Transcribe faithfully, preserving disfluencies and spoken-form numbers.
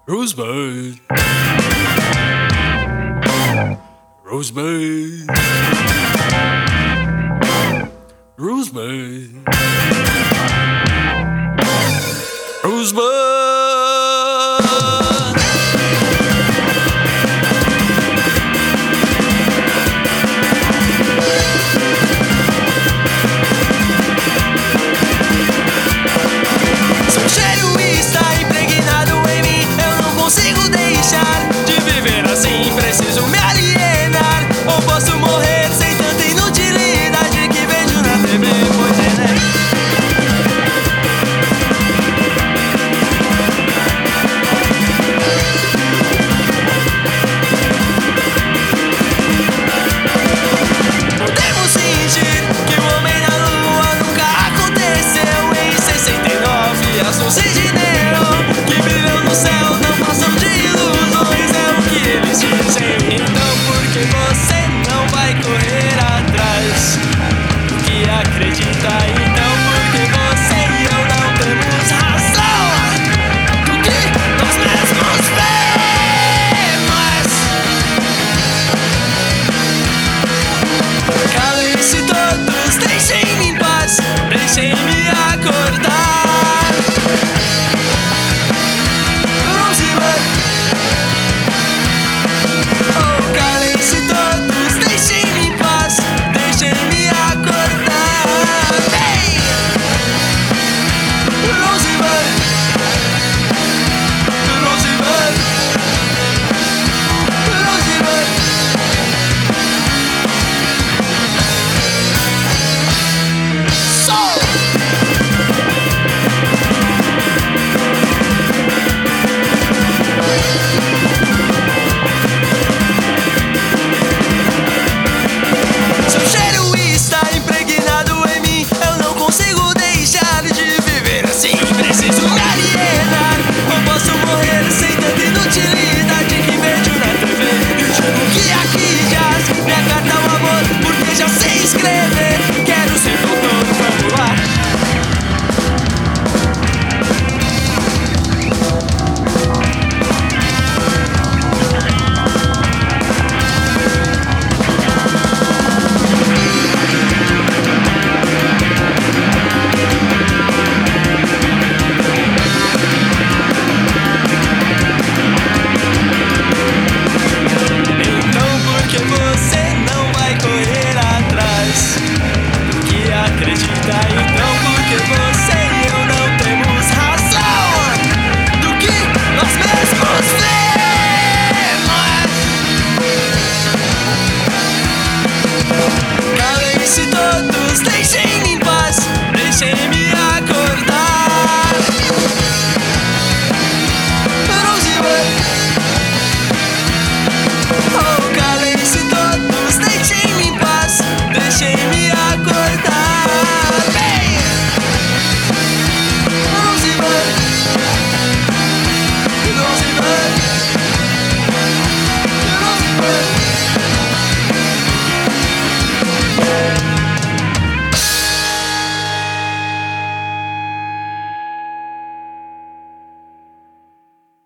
Rosebud, Rosebud, Rosebud, Rosebud. Seu cheiro está impregnado em mim, eu não consigo deixar de viver assim, preciso me alienar, ou posso morrer sem tanta inutilidade que vejo na T V, pois é, né? Podemos fingir que o homem na lua nunca aconteceu em sessenta e nove, as luzes de neon